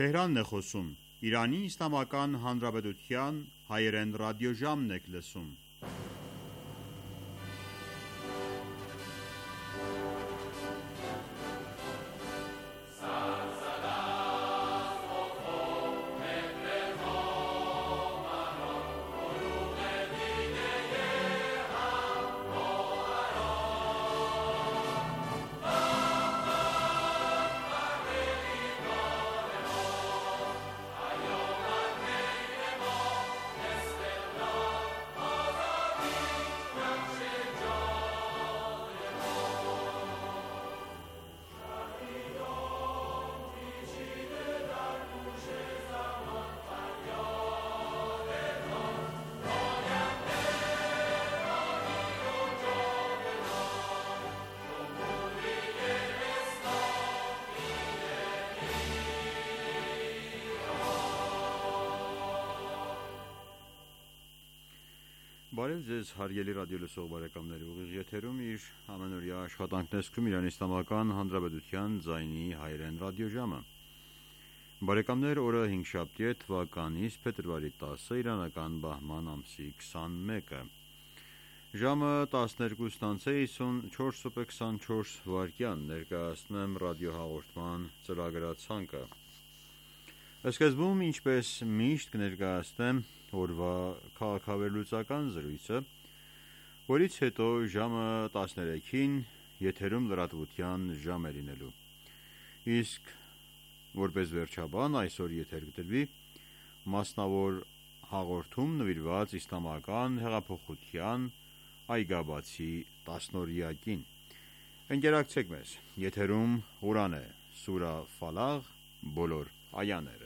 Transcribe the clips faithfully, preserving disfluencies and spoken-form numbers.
Թեհրանն է խոսում, Իրանի Իսլամական Հանրապետության հայերեն ռադիոժամն եք լսում: Բարև ձեզ հարգելի ռադիոլսող բարեկամներ, ուղիղ եթերում իր ամենօրյա աշխատանքն է սկսում Իրանի Իսլամական Հանրապետության ձայնի հայերեն ռադիոժամը: Բարեկամներ, օրը հինգշաբթի է, թվականի փետրվարի տասը, իրանական բահման ամսի քսանմեկը: Ժամը տասներկուսն անց է հիսունչորս րոպե քսանչորս վայրկյան, ներկայացնում եմ ռադիոհաղորդման ծրագրացանկը: Սկզբում, ինչպես միշտ, կներկայացնեմ օրվա քաղաքավերլուծական զրույցը, որից հետո ժամը տասներեքին եթերում լրատվության ժամ է լինելու: Իսկ որպես վերջաբան այսօր եթեր կդրվի մասնավոր հաղորդում նվիրված Իսլամական հեղափոխության այգաբացի տասնօրյակին: Ընկերակցեք մեզ: Եթերում Ղուրան է, սուրա Ֆալաղ, բոլոր այաները: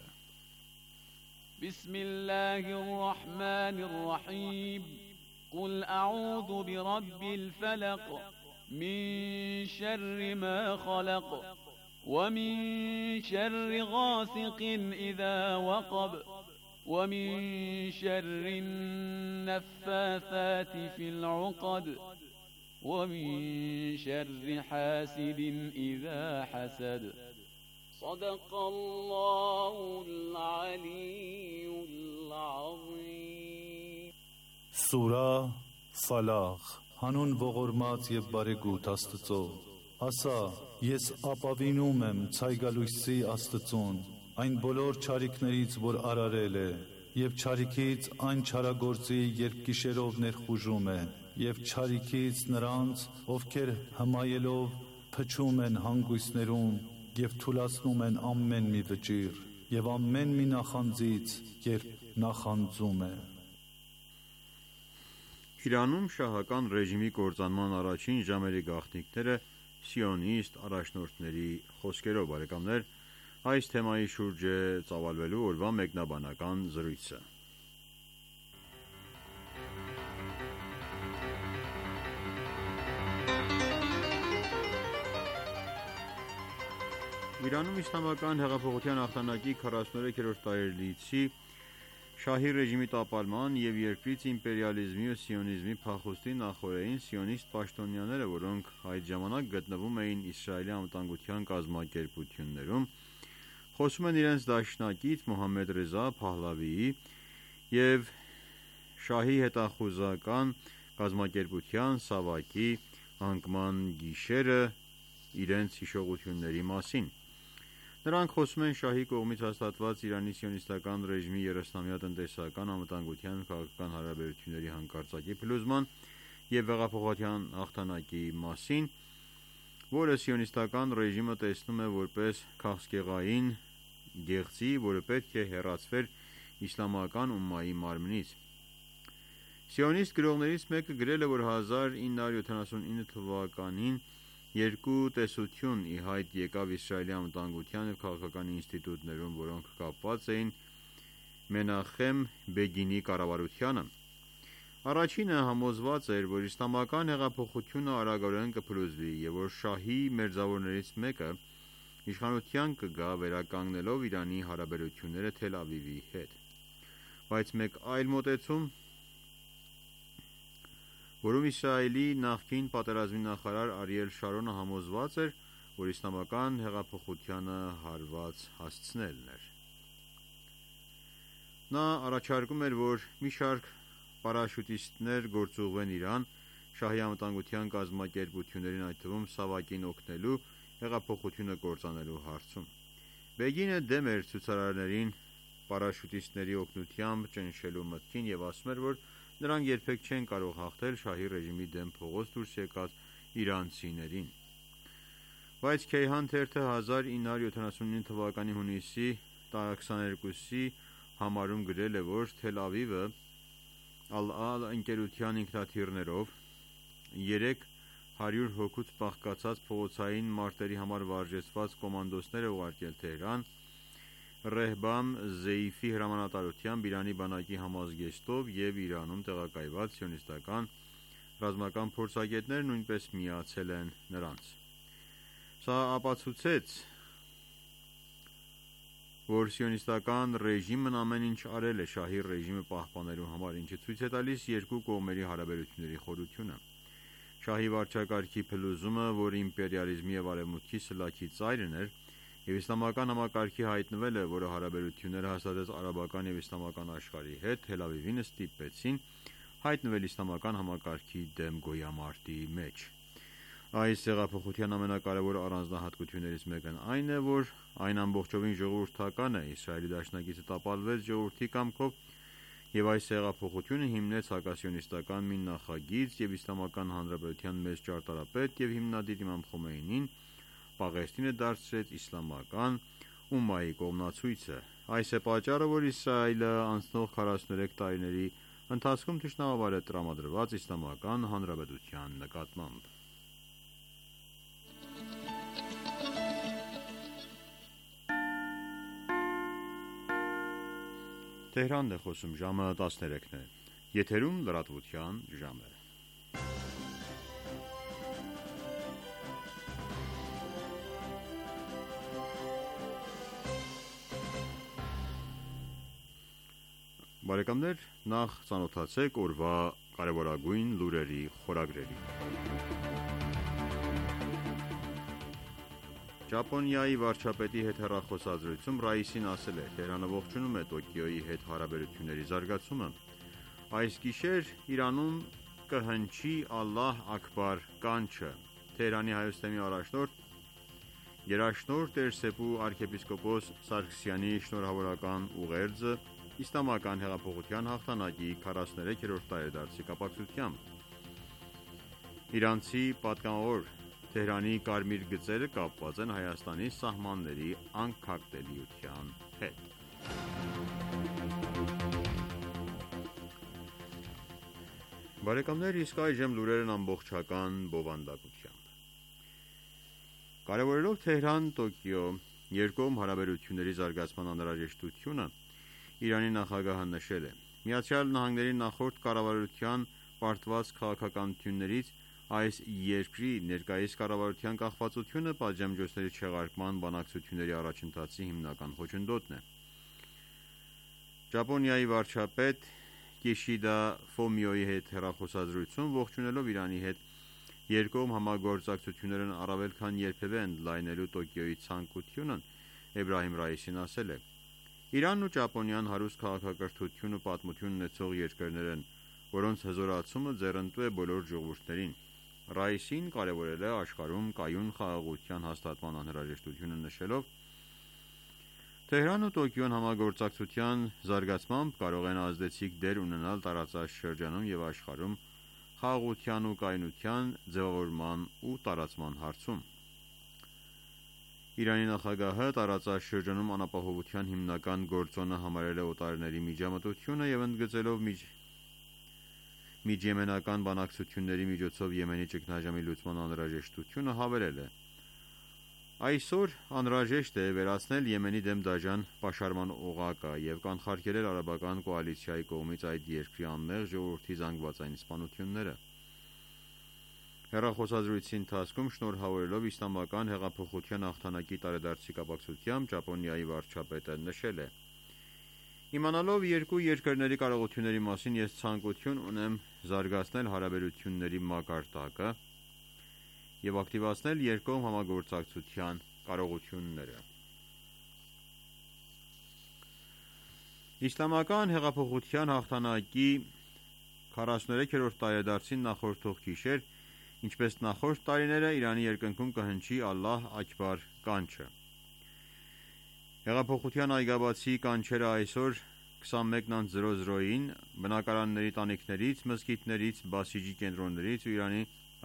Բիսմիլլահի ռահմանի ռահիմ Qul a'udhu bi rabbil falaq Min sharri ma khalaq Wa min sharri ghasiqin idha waqab Wa min sharri naffathati fil 'uqad Wa min sharri hasidin idha hasad صدق الله العلي العظيم Սուրա Ֆալաղ Հանուն ողորմած և բարեգութ Աստծո: Ասա, ես ապավինում եմ ցայգալույսի Աստծուն, այն բոլոր չարիքներից, որ արարել է, և չարիքից այն չարագործի, երբ գիշերով ներխուժում է, և չարիքից նրանց, ովքեր հմայելով փչում են հանգույցներում և թուլացնում են ամեն մի վճիռ և ամեն մի նախանձից, երբ նախանձում է: Իրանում շահական ռեժիմի կործանման առաջին ժամերի գաղտնիքները սիոնիստ առաջնորդների խոսքերով: Այս թեմայի շուրջ է ծավալվելու օրվա մեկնաբանական զրույցը: Իրանում Իսլամական հեղափոխության հաղթանակի քառասունորյոթերորդ տարելիցի շահի ռեժիմի տապալման և երկրից իմպերիալիզմի ու սիոնիզմի փախուստի նախօրեին սիոնիստ պաշտոնյաները, որոնք այդ ժամանակ գտնվում էին Իսրայելի անվտանգության կազմակերպություններում, խոսում են իրենց դաշնակից Մոհամմեդ Ռեզա Փահլավիի և շահի հետախուզական կազմակերպության Սավաքի անկման գիշերը իրենց հիշողությունների մասին: Նրանք խոսում են շահի կողմից հաստատված Իրանի սիոնիստական ռեժիմի երեսնամյա տնտեսական, անվտանգության ու քաղաքական հարաբերությունների հանկարծակի փլուզման և հեղափոխության հաղթանակի մասին, որը սիոնիստական ռեժիմը տեսնում է որպես քաղցկեղային գեղձի, որը պետք է հեռացվեր իսլամական ումմայի մարմնից: Սիոնիստ գրողներից մեկը գրել է, որ հազար ինը հարյուր յոթանասունինը թվականին երկու տեսություն ի հայտ եկավ Իսրայելի անվտանգության և քաղաքական ինստիտուտներում, որոնք կապված էին Մենախեմ Բեգինի կառավարությանը: Առաջինը համոզված էր, որ իսլամական հեղափոխությունը արագորեն կփլուզվի և որ շահի մերձավորներից մեկը իշխանության կգա վերականգնելով Իրանի հարաբերությունները Թել Ավիվի հետ: Բայց մեկ այլ մոտեցում, որում Իսրայելի նախկին պատերազմի նախարար Արիել Շարոնը համոզված էր, որ իսլամական հեղափոխությանը հարված հասցնելն էր: Նա առաջարկում էր, որ մի շարք պարաշուտիստներ գործուղվեն Իրան շահի անվտանգության կազմակերպություններին, այդ թվում Սավակին օգնելու հեղափոխությունը կործանելու հարցում։ Բեգինը դեմ էր ցուցարարներին պարաշուտիստների օգնությամբ ճնշելու մտքին և ասում էր, որ նրանք երբեք չեն կարող հաղթել շահի ռեժիմի դեմ փողոց դուրս եկած իրանցիներին։ Բայց Քեյհան թերթը հազար ինը հարյուր յոթանասունինը թվականի հունիսի քսաներկուսի համարում գրել է, որ Թել Ավիվը Ալ-Ալ ընկերության ինքնաթիռներով երեք հարյուր հոգուց բաղկացած փողոցային մարտերի համար վարժեցված կոմանդոսներ է ուղարկել Թեհրան Ռեհբամ Զեյֆի հրամանատարությամբ Իրանի բանակի համազգեստով և Իրանում տեղակայված սիոնիստական ռազմական փորձագետները նույնպես միացել են նրանց։ Սա ապացուցեց, որ սիոնիստական ռեժիմն ամեն ինչ արել է շահի ռեժիմը պահպանելու համար, ինչը ցույց է տալիս երկու կողմերի հարաբերությունների խորությունը։ Շահի վարչակարգի փլուզումը, որ իմպերիալիզմի և արևմուտքի սլաքի ծայրն էր, և իսլամական համակարգի հայտնվելը, որը հարաբերությունները հաստատեց արաբական և իսլամական աշխարհի հետ, Թել Ավիվին ստիպեցին հայտնվել իսլամական համակարգի դեմ գոյամարտի մեջ։ Այս հեղափոխության ամենակարևոր առանձնահատկություններից մեկն այն է, որ այն ամբողջովին ժողովրդական է, Իսրայելի դաշնակիցը տապալվեց ժողովրդի կամքով, և այս հեղափոխությունը հիմնեց հակասիոնիստական մի նախագիծ և Իսլամական Հանրապետության մեծ ճարտարապետ և հիմնադիր Իմամ Խոմեյնին Պաղեստինը դարձրեց իսլամական ումմայի կողմնացույցը։ Այս է պատճառը, որ Իսրայելը անցնող քառասունուերեք տարիների ընթացքում թշնամաբար է տրամադրված Իսլամական Հանրապետության նկատմամբ։ Թեհրանն է խոսում, ժամը տասներեքն է, եթերում լրատվության ժամը։ Բարեկամներ, նախ ծանոթացեք օրվա կարևորագույն լուրերի խորագրերին։ Ճապոնիայի վարչապետի հետ հեռախոսազրույցում Ռայիսին ասել է. Թեհրանը ողջունում է Տոկիոյի հետ հարաբերությունների զարգացումը։ Այս գիշեր Իրանում կհնչի Ալլահ Աքբար կանչը։ Թեհրանի Հայոց թեմի առաջնորդ Գերաշնորհ Տեր-Սեփու arczepiskopos Սարգսյանի շնորհավորական ուղերձը Իսլամական հեղափոխության հաղթանակի քառասունուերեքերորդ տարեդարձի կապակցությամբ։ Իրանցի պատգամավոր Թեհրանի կարմիր գծերը կապված են Հայաստանի սահմանների անքակտելիության հետ։ Բարեկամներ, իսկ այժմ լուրերն ամբողջական բովանդակությամբ։ Կարևորելով Թեհրան-Տոկիո երկկողմ հարաբերությունների զարգացման անհրաժեշտությունը, Իրանի նախագահը նշել է. Միացյալ Նահանգների նախորդ կառավարության պարտված քաղաքականություններից այս երկրի ներկայիս կառավարության կախվածությունը պատժամիջոցների չեղարկման բանակցությունների առաջընթացի հիմնական խոչընդոտն է։ Ճապոնիայի վարչապետ Կիշիդա Ֆոմիոյի հետ հեռախոսազրույցում ողջունելով Իրանի հետ երկկողմ համագործակցություններն առավել քան երբևէ ընդլայնելու Տոկիոյի ցանկությունն Էբրահիմ Ռայիսին ասել է. Իրանն ու Ճապոնիան հարուստ քաղաքակրթություն ու պատմություն ունեցող երկրներ են, որոնց հզորացումը ձեռնտու է բոլոր ժողովուրդներին։ Ռայիսին կարևորել է աշխարհում կայուն խաղաղության հաստատման անհրաժեշտությունը, նշելով. Թեհրանն ու Տոկիոն համագործակցության զարգացմամբ կարող են ազդեցիկ դեր ունենալ տարածաշրջանում և աշխարհում խաղաղության ու կայունության ձևավորման ու տարածման հարցում։ Իրանի նախագահը տարածաշրջանում անապահովության հիմնական գործոնը համարել է օտարների միջամտությունը և ընդգծելով միջ... միջիեմենական բանակցությունների միջոցով Եմենի ճգնաժամի լուծման անհրաժեշտությունը, հավելել է. Այսօր անհրաժեշտ է վերացնել Եմենի դեմ դաժան պաշարման օղակը և կանխարգելել արաբական կոալիցիայի կողմից այդ երկրի անմեղ ժողովրդի զանգվածային սպանությունները։ Հեռախոսազրույցի ընթացքում շնորհավորելով Իսլամական հեղափոխության հաղթանակի տարեդարձի կապակցությամբ Ճապոնիայի վարչապետը նշել է. Իմանալով երկու երկրների կարողությունների մասին, ես ցանկություն ունեմ զարգացնել հարաբերությունների մակարդակը և ակտիվացնել երկկողմ համագործակցության կարողությունները։ Իսլամական հեղափոխության հաղթանակի քառասունուերեքերորդ տարեդարձին նախորդող գիշեր, ինչպես նախորդ տարիները, Իրանի երկնքում կհնչի «Ալլահ Աքբար» կանչը։ Հեղափոխության այգաբացի կանչերը այսօր քսանմեկ ին բնակարանների տանիքներից, մզկիթներից, բասիջի կենտրոններից ու Իրանի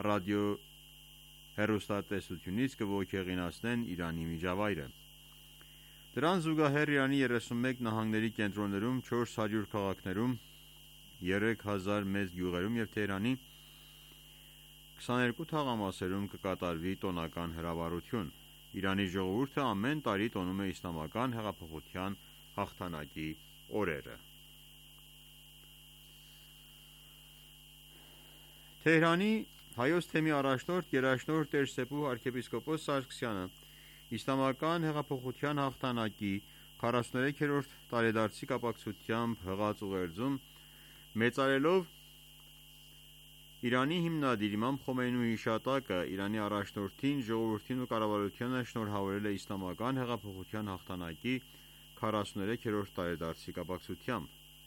ռադիո-հեռուստատեսությունից կողոքեղինացնեն Իրանի միջավայրը։ Դրան զուգահեռ Իրանի երեսունմեկ նահանգների կենտրոններում, չորս հարյուր քաղաքներում, երեք հազար մեծ գյուղերում և Թեհրանի քսաներկու թաղամասերում կկատարվի տոնական հրավառություն։ Իրանի ժողովուրդը ամեն տարի տոնում է իսլամական հեղափոխության հաղթանակի օրերը։ Թեհրանի Հայոց թեմի առաջնորդ գերաշնորհ Տեր Սեփու arczepiskopos Սարգսյանը իսլամական հեղափոխության հաղթանակի քառասունուերեքերորդ տարեդարձի կապակցությամբ հղած ուղերձում մեծարելով Իրանի հիմնադիր Իմամ Խոմեյնիի հիշատակը, Իրանի առաջնորդին, ժողովրդին ու կառավարությանը շնորհավորել է իսլամական հեղափոխության հաղթանակի քառասունուերեքերորդ տարեդարձի կապակցությամբ։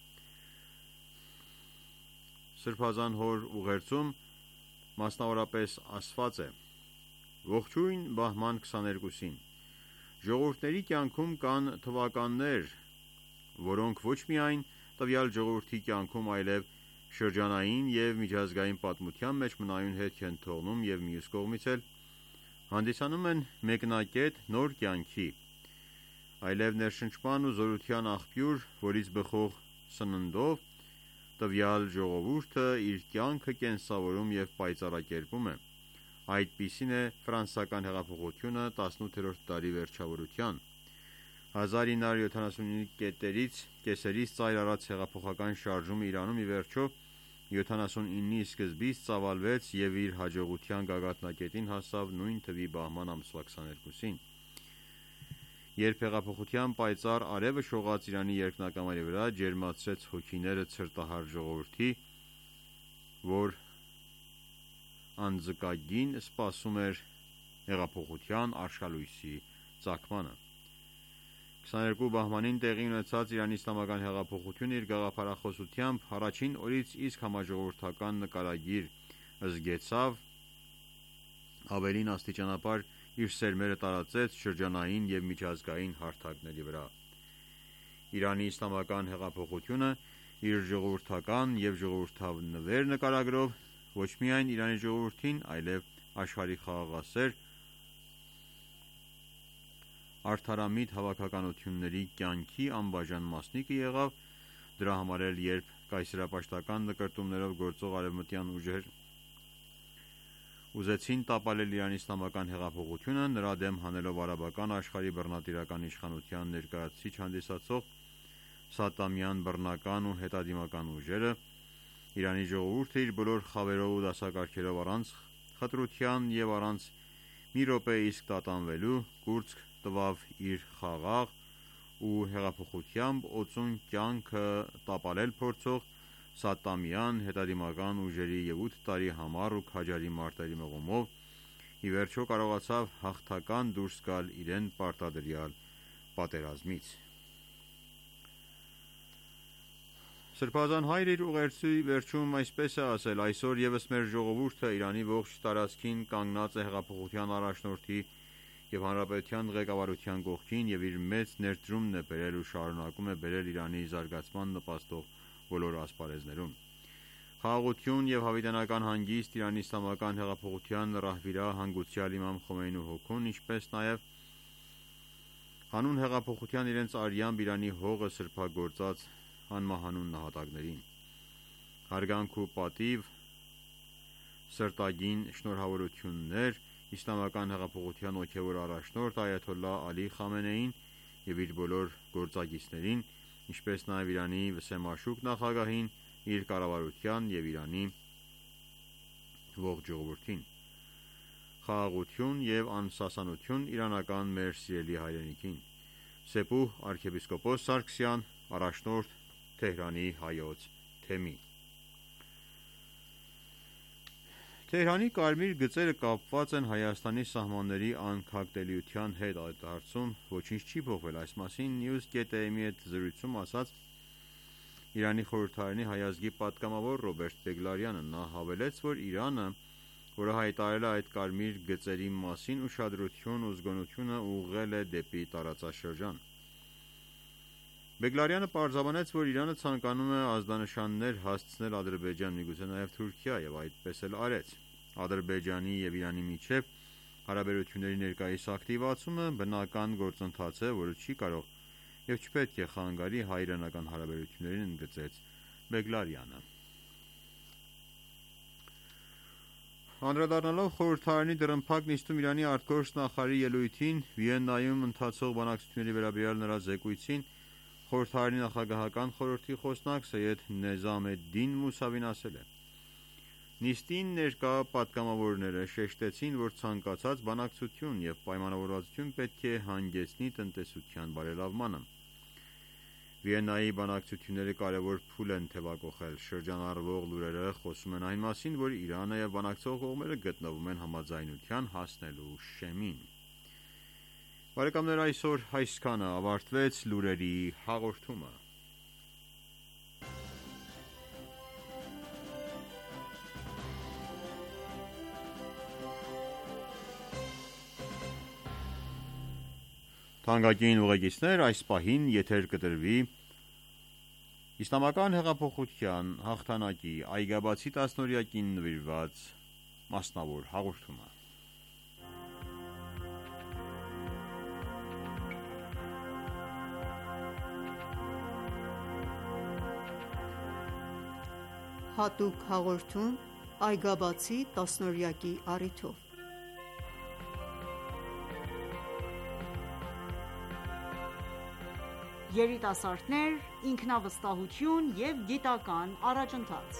Սրբազան հոր ուղերձում մասնավորապես ասված է. «Ողջույն բահման քսաներկուսին։ Ժողովուրդների կյանքում կան թվականներ, որոնք ոչ միայն տվյալ ժողովրդի կյանքում, այլև շրջանային և միջազգային պատմության մեջ մնայուն հետք են թողնում և մյուս կողմից էլ հանդիսանում են մեկնակետ նոր կյանքի, այլև ներշնչման ու զորության աղբյուր, որից բխող սննդով տվյալ ժողովուրդը իր կյանքը կենսավորում և պայծառակերպում է։ Այդպիսին է ֆրանսիական հեղափոխությունը տասնութերորդ դարի վերջավորության, հազար ինը հարյուր յոթանասունինը կեսերից ծայր առած հեղափոխական շարժումը Իրանում ի վերջո յոթանասունինի սկզբից ծավալվեց և իր հաջողության գագաթնակետին հասավ նույն թվի բահման ամսվա քսաներկուսին, երբ հեղափոխության պայծառ արևը շողաց Իրանի երկնակամարի վրա, ջերմացրեց հոգիները ցրտահար ժողովրդի, որ անձկագին սպասում էր հեղափոխության արշալույսի ծագմանը։ քսաներկու բահմանին տեղի ունեցած Իրանի իսլամական հեղափոխությունը իր գաղափարախոսությամբ առաջին օրից իսկ համաժողովրդական նկարագիր զգեցավ, ավելին աստիճանաբար իր սերմերը տարածեց շրջանային և միջազգային հարթակների վրա։ Իրանի իսլամական հեղափոխությունը իր ժողովրդական և ժողովրդավնվեր նկարագրով ոչ միայն Իրանի ժողովրդին, այլև աշխարհի խաղաղասեր արդարամիտ հավաքականությունների կյանքի անբաժան մասնիկը եղավ, դրա համար էլ երբ կայսերապաշտական նկրտումներով գործող արևմտյան ուժեր ուզեցին տապալել Իրանի իսլամական հեղափոխությունը, նրա դեմ հանելով արաբական աշխարհի բռնատիրական իշխանության ներկայացուցիչ հանդիսացող Սադամյան բռնական ու հետադիմական ուժերը, Իրանի ժողովուրդը իր բոլոր խավերով ու դասակարգերով առանց խտրության և առանց մի րոպե իսկ տատանվելու կուրծք տվավ իր խաղաղ ու հեղափոխությամբ օծուն կյանքը տապալել փորձող Սադամյան հետադիմական ուժերի և ութ տարի համառ ու քաջարի մարտերի մղումով ի վերջո կարողացավ հաղթական դուրս գալ իրեն պարտադրյալ պատերազմից։ Սրբազան հայրը իր ուղերձի վերջում այսպես է ասել. «Այսօր ևս մեր ժողովուրդը Իրանի ողջ տարածքին կանգնած է հեղափոխության առաջնորդի և հանրապետության ղեկավարության կողքին և իր մեծ ներդրումն է բերել ու շարունակում է բերել Իրանի զարգացման նպաստող բոլոր ասպարեզներում։ Խաղաղություն և հավիտենական հանգիստ Իրանի իսլամական հեղափոխության ռահվիրա հանգուցյալ Իմամ Խոմեյնու հոգուն, ինչպես նաև հանուն հեղափոխության իրենց արյամբ Իրանի հողը սրբագործած անմահանուն նահատակներին։ Հարգանք ու պատիվ, սրտագին շնորհավորություններ իսլամական հեղափոխության հոգևոր առաջնորդ այաթոլլահ Ալի Խամենեիին և իր բոլոր գործակիցներին, ինչպես նաև Իրանի վսեմաշուք նախագահին, իր կառավարության և Իրանի ողջ ժողովրդին։ Խաղաղություն և անսասանություն իրանական մեր սիրելի հայրենիքին։ Սեփուհ arczepiskopos Սարգսյան, առաջնորդ Թեհրանի Հայոց թեմի։ Թեհրանի կարմիր գծերը կապված են Հայաստանի սահմանների անքակտելիության հետ։ Այդ հարցում ոչինչ չի փոխվել։ Այս մասին news dot am-ի հետ զրույցում ասաց Իրանի խորհրդարանի հայազգի պատգամավոր Ռոբերտ Բեգլարյանը։ Նա հավելեց, որ Իրանը, որը հայտարարել է այդ կարմիր գծերի մասին, ուշադրություն ու զգոնությունը ուղղել է դեպի տարածաշրջան։ Բեգլարյանը պարզաբանեց, որ Իրանը ցանկանում է ազդանշաններ հասցնել Ադրբեջան, միգուցե նաև Թուրքիա, եւ այդպես էլ արեց։ Ադրբեջանի եւ Իրանի միջև հարաբերությունների ներկայիս ակտիվացումը բնական գործընթաց է, որը չի կարող եւ չպետք է խանգարի հայ-իրանական հարաբերություններին, ընդգծեց Բեգլարյանը։ Անդրադառնալով խորհրդարանի դռնփակ նիստում Իրանի արտգործ նախարարի ելույթին, Վիեննայում ընթացող բանակցությունների վերաբերյալ նրա զեկույցին, խորհրդարանի նախագահական խորհրդի խոսնակ Սեյեդ Նեզամեդդին Մուսավին ասել է. Նիստին ներկա պատգամավորները շեշտեցին, որ ցանկացած բանակցություն եւ պայմանավորվածություն պետք է հանգեցնի տնտեսության բարելավմանը։ Վիեննայի բանակցությունները կարևոր փուլ են թևակողել։ Շրջանառվող լուրերը խոսում են այն մասին, որ Իրանը եւ բանակցող կողմերը գտնվում են համաձայնության հասնելու շեմին։ Բարեկամներ, այսօր այսքանը ավարտվեց լուրերի հաղորդումը։ Թանկագին ուղեկիցներ, այս պահին եթեր կտրվի Իսլամական հեղափոխության հաղթանակի այգաբացի տասնօրյակին նվիրված մասնավոր հաղորդումը։ Հատուկ հաղորդում այգաբացի տասնօրյակի առիթով։ Երիտասարդներ, ինքնավստահություն և գիտական առաջընթաց։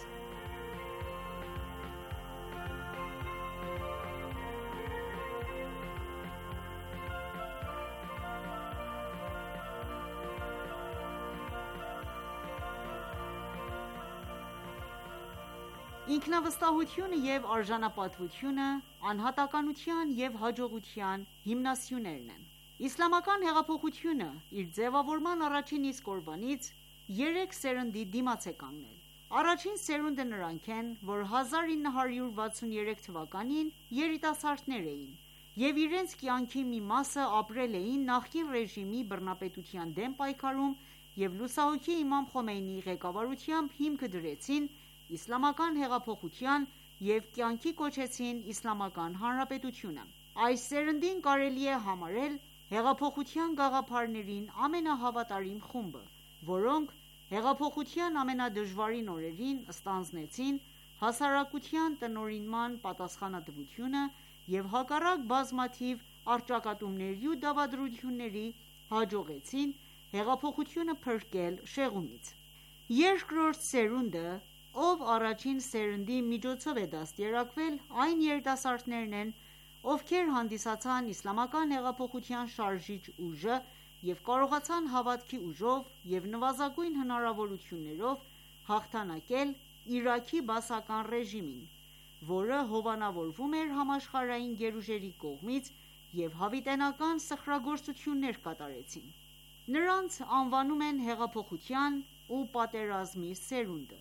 Ինքնավստահությունը և արժանապատվությունը անհատականության և հաջողության հիմնասյուներն են։ Իսլամական հեղափոխությունը իր ձևավորման առաջին իսկ օրվանից երեք սերնդի դիմաց է կանգնել։ Առաջին սերունդը նրանք են, որ հազար ինը հարյուր վաթսուներեք թվականին երիտասարդներ էին և իրենց կյանքի մի մասը ապրել էին նախկին ռեժիմի բռնապետության դեմ պայքարում և լուսահոգի Իմամ Խոմեյնիի ղեկավարությամբ հիմքը դրեցին իսլամական հեղափոխության և կյանքի կոչեցին Իսլամական Հանրապետությունը։ Այս սերնդին կարելի է համարել հեղափոխության գաղափարներին ամենահավատարիմ խումբը, որոնք հեղափոխության ամենադժվարին օրերին ստանձնեցին հասարակության տնօրինման պատասխանատվությունը և հակառակ բազմաթիվ առճակատումների ու դավադրությունների հաջողեցին հեղափոխությունը փրկել շեղումից։ Երկրորդ սերունդը, ով առաջին սերնդի միջոցով է դաստիարակվել, այն երիտասարդներն են, ովքեր հանդիսացան իսլամական հեղափոխության շարժիչ ուժը և կարողացան հավատքի ուժով և նվազագույն հնարավորություններով հաղթանակել Իրաքի բասական ռեժիմին, որը հովանավորվում էր համաշխարհային գերուժերի կողմից և հավիտենական սխրագործություններ կատարեցին։ Նրանց անվանում են հեղափոխության ու պատերազմի սերունդը։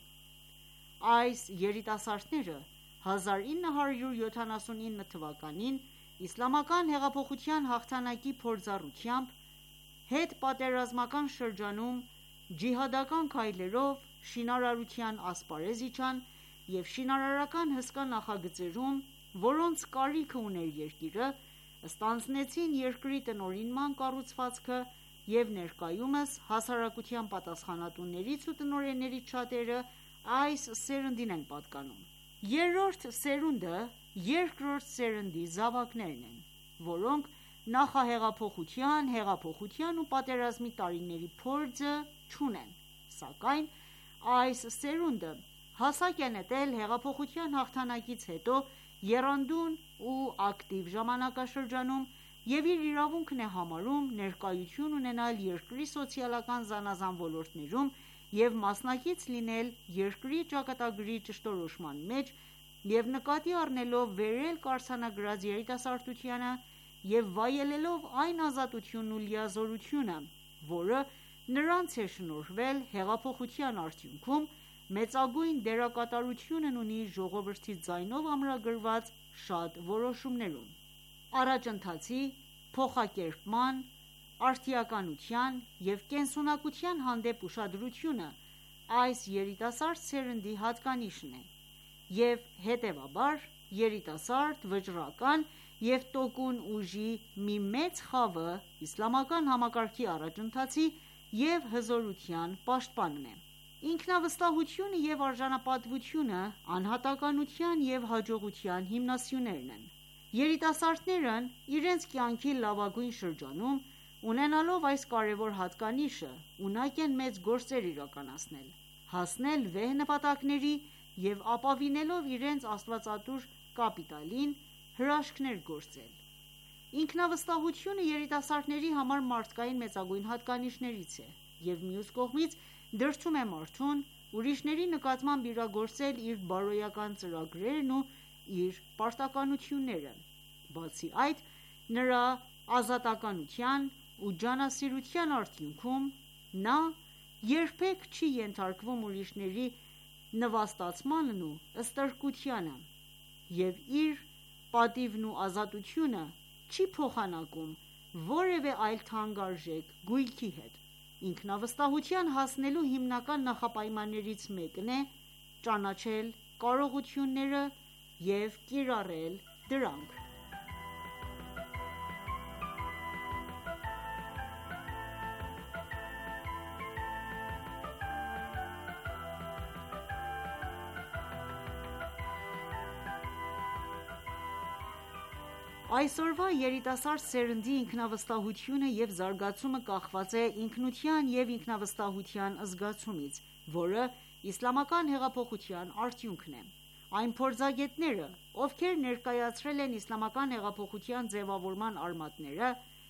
Այս երիտասարդները հազար ինը հարյուր յոթանասունինը թվականին իսլամական հեղափոխության հաղթանակի փորձառությամբ հետպատերազմական շրջանում ջիհադական քայլերով շինարարության ասպարեզ իջան և շինարարական հսկա նախագծերում, որոնց կարիքը ուներ երկիրը, ստանձնեցին երկրի տնօրինման կառուցվածքը և ներկայումս հասարակության պատասխանատուներից ու տնօրեններից շատերը այս սերնդին են պատկանում։ Երրորդ սերունդը երկրորդ սերնդի զավակներն են, որոնք նախահեղափոխության, հեղափոխության ու պատերազմի տարիների փորձը չունեն, սակայն այս սերունդը հասակ է նետել հեղափոխության հաղթանակից հետո եռանդուն ու ակտիվ ժամանակաշրջանում և իր իրավունքն է համարում ներկայություն ունենալ երկրի սոցիալական զանազան ոլորտներում և մասնակից լինել երկրի ճակատագրի ճշտորոշման մեջ և նկատի առնելով վերելք արձանագրած երիտասարդությանը և վայելելով այն ազատությունն ու լիազորությունը, որը նրանց է շնորհվել հեղափոխության արդյունքում մեծագույն դերակատարությունն ունի ժողովրդի ձայնով ամրագրված շատ որոշումներում: Առաջընթացի, փոխակերպման, արդիականության և կենսունակության հանդեպ ուշադրությունը այս երիտասարդ սերնդի հատկանիշն է և հետևաբար երիտասարդ, վճռական և տոկուն ուժի մի մեծ խավը իսլամական համակարգի առաջընթացի և հզորության պաշտպանն է: Ինքնավստահությունը և արժանապատվությունը անհատականության և հաջողության հիմնասյուներն են: Երիտասարդներն իրենց կյանքի լավագույն շրջանում, ունենալով այս կարևոր հատկանիշը, ունակ են մեծ գործեր իրականացնել, հասնել վեհ նպատակների և ապավինելով իրենց աստվածատուր կապիտալին, հրաշքներ գործել: Ինքնավստահությունը երիտասարդների համար մարդկային մեծագույն հատկանիշներից է և մյուս կողմից դրդում է մարդուն ուրիշների նկատմամբ իրագործել իր բարոյական ծրագրերն ու իր պարտականությունները: Բացի այդ, նրա ազատականության ու ջանասիրության արդյունքում, նա երբեք չի ենթարկվում ուրիշների նվաստացմանն ու ստրկությանը և իր պատիվն ու ազատությունը չի փոխանակում որևէ այլ թանկարժեք գույքի հետ: Ինքնավստահության հասնելու հիմնական նախապայմաններից մեկն է ճանաչել կարողությունները և կիրառել դրանք: Այսօրվա երիտասարդ սերնդի ինքնավստահությունը և զարգացումը կախված է ինքնության և ինքնավստահության զգացումից, որը իսլամական հեղափոխության արդյունքն է: Այն փորձագետները, ովքեր ներկայացրել են իսլամական հեղափոխության ձևավորման արմատները,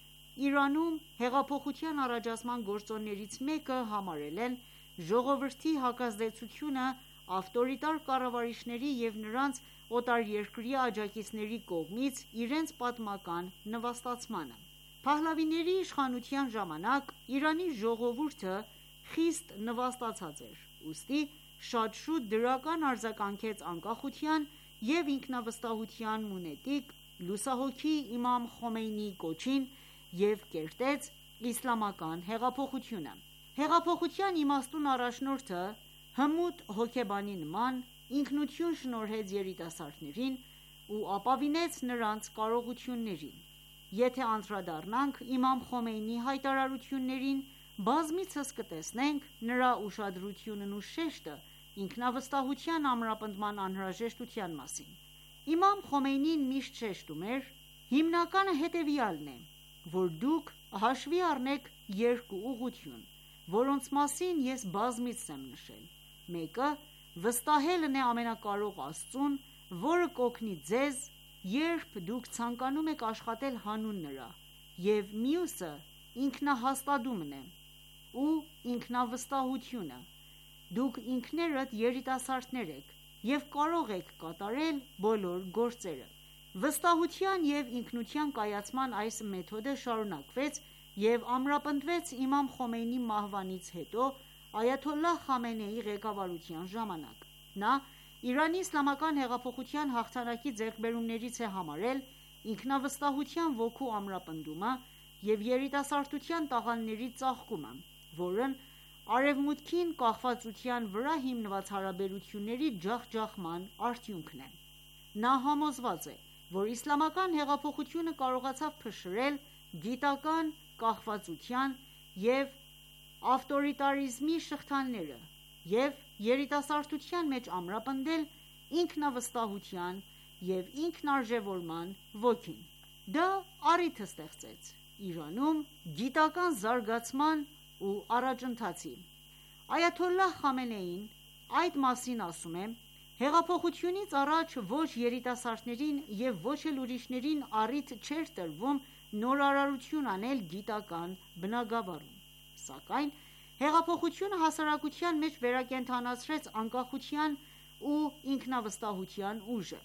Իրանում հեղափոխության առաջացման գործոններից մեկը համարել են ժողովրդի հակազդեցությունը ավտորիտար կառավարիչների և նրանց օտարերկրյա աջակիցների կողմից իրենց պատմական նվաստացմանը: Փահլավիների իշխանության ժամանակ Իրանի ժողովուրդը խիստ նվաստացած էր, ուստի շատ շուտ դրական արձագանքեց անկախության և ինքնավստահության մունետիկ լուսահոգի իմամ Խոմեյնիի կոչին և կերտեց իսլամական հեղափոխությունը: Հեղափոխության իմաստուն առաջնորդը հմուտ հոգեբանի նման ինքնություն շնորհեց երիտասարդներին ու ապավինեց նրանց կարողություններին: Եթե անդրադառնանք իմամ Խոմեյնիի հայտարարություններին, բազմիցս կտեսնենք նրա ուշադրությունն ու շեշտը ինքնավստահության ամրապնդման անհրաժեշտության մասին: Իմամ Խոմեյնին միշտ շեշտում էր.«Հիմնականը հետևյալն է, որ դուք հաշվի առնեք երկու ուղղություն, որոնց մասին ես բազմիցս եմ նշել: Մեկը վստահելն է ամենակարող Աստծուն, որը կօգնի ձեզ, երբ դուք ցանկանում եք աշխատել հանուն Նրա, և մյուսը ինքնահաստատումն է ու ինքնավստահությունը: Դուք ինքներդ երիտասարդներ եք և կարող եք կատարել բոլոր գործերը»: Վստահության և ինքնության կայացման այս մեթոդը շարունակվեց և ամրապնդվեց իմամ Խոմեյնիի մահվանից հետո այաթոլլահ Խամենեիի ղեկավարության ժամանակ: Նա Իրանի իսլամական հեղափոխության հաղթանակի ձեռքբերումներից է համարել ինքնավստահության ոգու ամրապնդումը և երիտասարդության տաղանդների ծաղկումը, որն արևմուտքին կախվածության վրա հիմնված հարաբերությունների ջախջախման արդյունքն է: Նա համոզված է, որ իսլամական հեղափոխությունը կարողացավ փշրել գիտական կախվածության և ավտորիտարիզմի շղթաները և երիտասարդության մեջ ամրապնդել ինքնավստահության և ինքնարժևորման ոգին: Դա առիթ ստեղծեց Իրանում գիտական զարգացման ու առաջընթացի: Այաթոլլահ Խամենեին այդ մասին ասում է.«Հեղափոխությունից առաջ ոչ երիտասարդներին և ոչ էլ ուրիշներին առիթ չէր տրվում նորարարություն անել գիտական բնագավառում: Սակայն հեղափոխությունը հասարակության մեջ վերակենդանացրեց անկախության ու ինքնավստահության ուժը: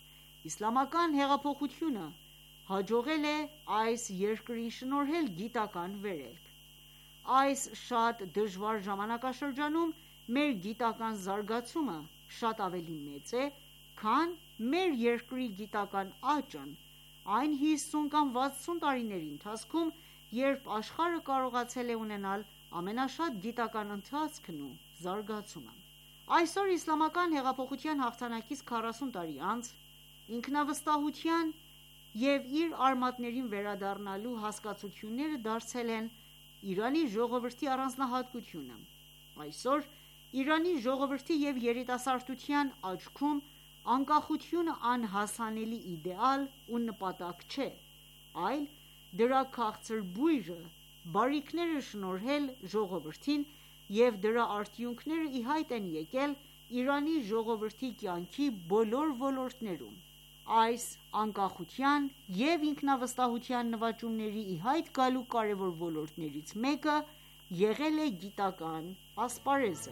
Իսլամական հեղափոխությունը հաջողել է այս երկրին շնորհել գիտական վերելք: այս շատ դժվար ժամանակաշրջանում մեր գիտական զարգացումը շատ ավելի մեծ է, քան մեր երկրի գիտական աճն այն հիսուն կամ վաթսուն տարիների ընթացքում, երբ աշխարհը կարողացել է ունենալ ամենաշատ գիտական ընթացքն ու զարգացումը։ Այսօր իսլամական հեղափոխության հաղթանակից քառասուն տարի անց, ինքնավստահության և իր արմատներին վերադառնալու հասկացությունները դարձել են Իրանի ժողովրդի առանձնահատկությունը։ Այսօր Իրանի ժողովրդի և երիտասարդության աչքում անկախությունը անհասանելի իդեալ ու նպատակ չէ, այլ դրա քաղցր բույրը բարիքներ է շնորհել ժողովրդին և դրա արդյունքները ի հայտ են եկել Իրանի ժողովրդի կյանքի բոլոր ոլորտներում։ Այս անկախության և ինքնավստահության նվաճումների ի հայտ գալու կարևոր ոլորտներից մեկը եղել է գիտական ասպարեզը։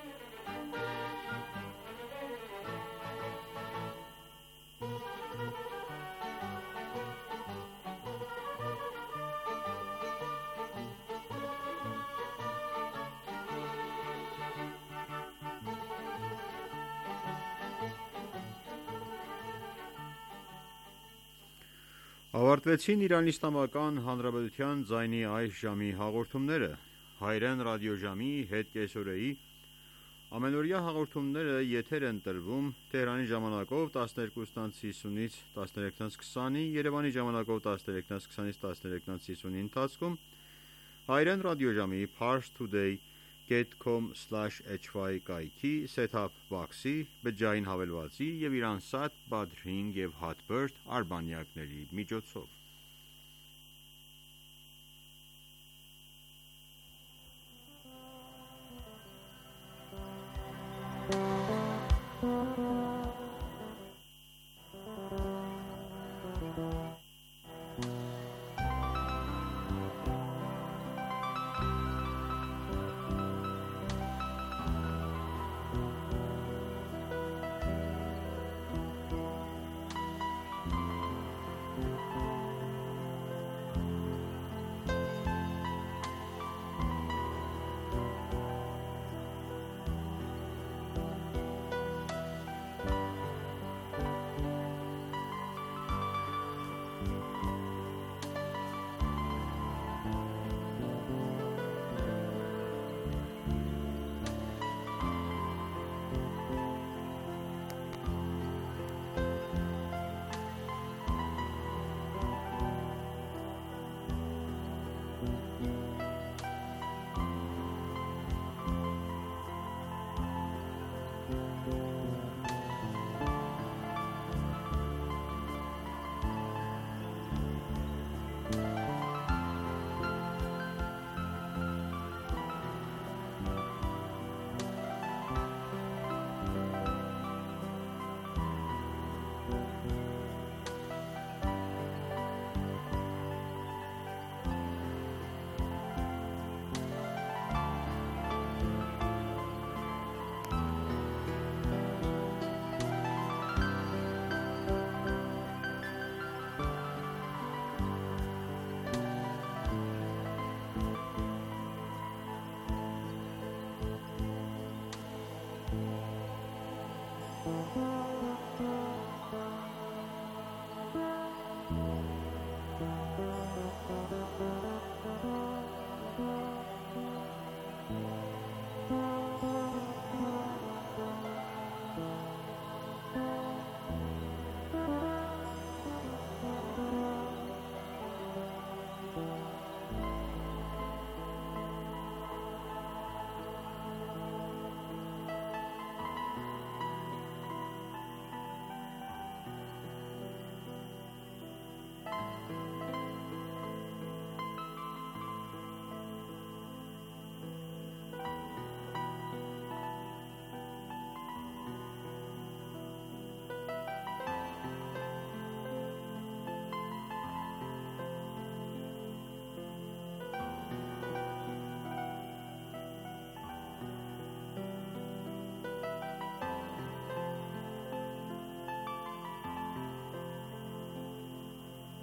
Ավարտվեցին Իրանի Իսլամական Հանրապետության ձայնի այս ժամի հաղորդումները։ Հայրեն ռադիոժամի հետ կեսօրեի ամենօրյա հաղորդումները եթեր են տրվում Թեհրանի ժամանակով տասներկուսից հիսունից տասներեքից քսանի, Երևանի ժամանակով տասներեքից քսանից տասներեքից հիսունի ընթացքում Հայրեն ռադիոժամի parstoday dot com slash h y կայքի set-up box-ի, բջջային հավելվածի և Iransat, Badring և Hotbird արբանյակների միջոցով։